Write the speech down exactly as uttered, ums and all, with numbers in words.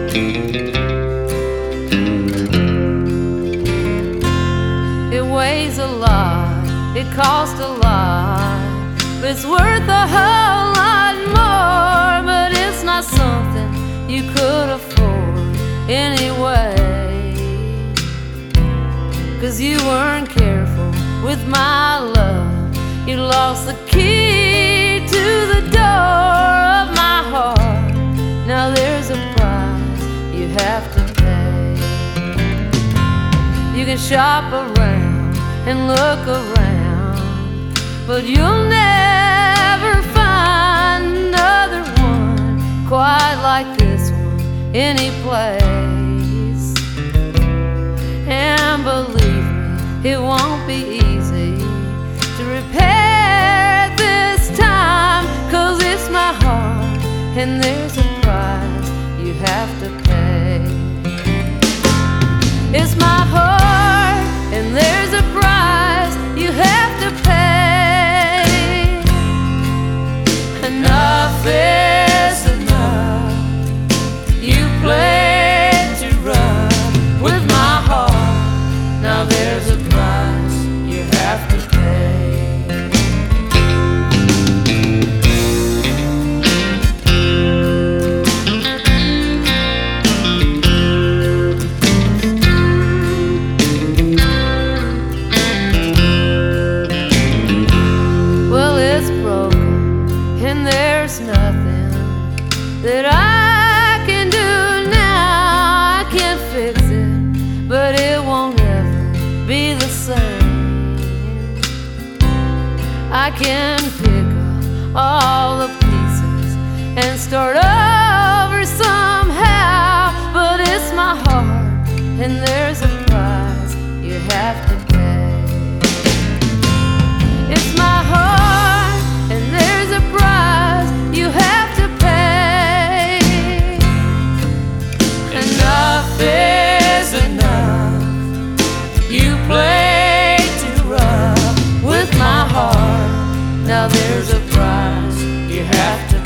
It weighs a lot, it costs a lot, but it's worth a whole lot more. But it's not something you could afford anyway, 'cause you weren't careful with my love. You lost the key to the door of my heart. Now there's a price you have to pay. You can shop around and look around, but you'll never find another one quite like this one any place. And believe me, it won't be easy to repair this time, 'cause it's my heart and there's a price you have to pay. It's my heart and there's a price you have to pay. Enough is enough. You played too rough with my heart. Now there's a price you have to pay. And there's nothing that I can do now. I can't fix it, but it won't ever be the same. I can pick up all the pieces and start over somehow, but it's my heart and there's a price you have to pay. It's my heart and there's a price you have to pay. Enough is enough. You played too rough with my heart. Now there's a price you have to